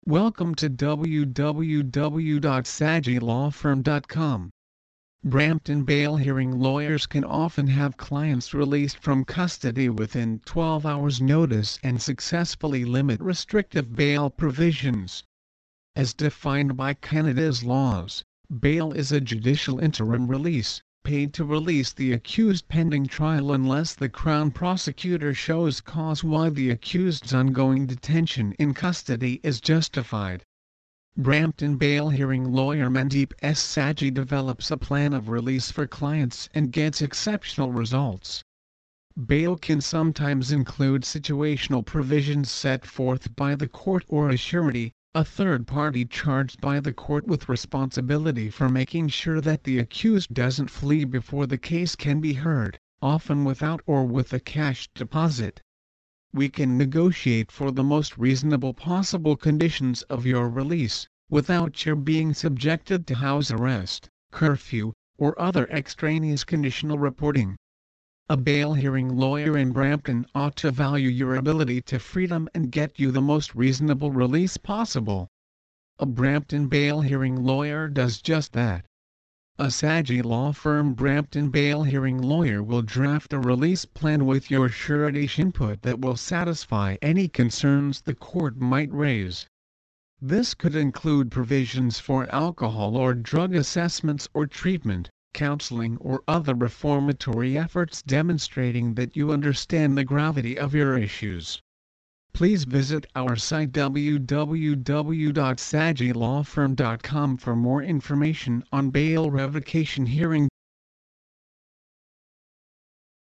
Welcome to www.sageelawfirm.com. Brampton bail hearing lawyers can often have clients released from custody within 12 hours notice and successfully limit restrictive bail provisions. As defined by Canada's laws, bail is a judicial interim release, paid to release the accused pending trial unless the Crown Prosecutor shows cause why the accused's ongoing detention in custody is justified. Brampton bail hearing lawyer Mandeep S. Saggi develops a plan of release for clients and gets exceptional results. Bail can sometimes include situational provisions set forth by the court or a surety, a third party charged by the court with responsibility for making sure that the accused doesn't flee before the case can be heard, often without or with a cash deposit. We can negotiate for the most reasonable possible conditions of your release, without your being subjected to house arrest, curfew, or other extraneous conditional reporting. A bail hearing lawyer in Brampton ought to value your ability to freedom and get you the most reasonable release possible. A Brampton bail hearing lawyer does just that. A Saggi law firm Brampton bail hearing lawyer will draft a release plan with your surety's input that will satisfy any concerns the court might raise. This could include provisions for alcohol or drug assessments or treatment, counseling or other reformatory efforts demonstrating that you understand the gravity of your issues. Please visit our site www.sageelawfirm.com for more information on bail revocation hearing.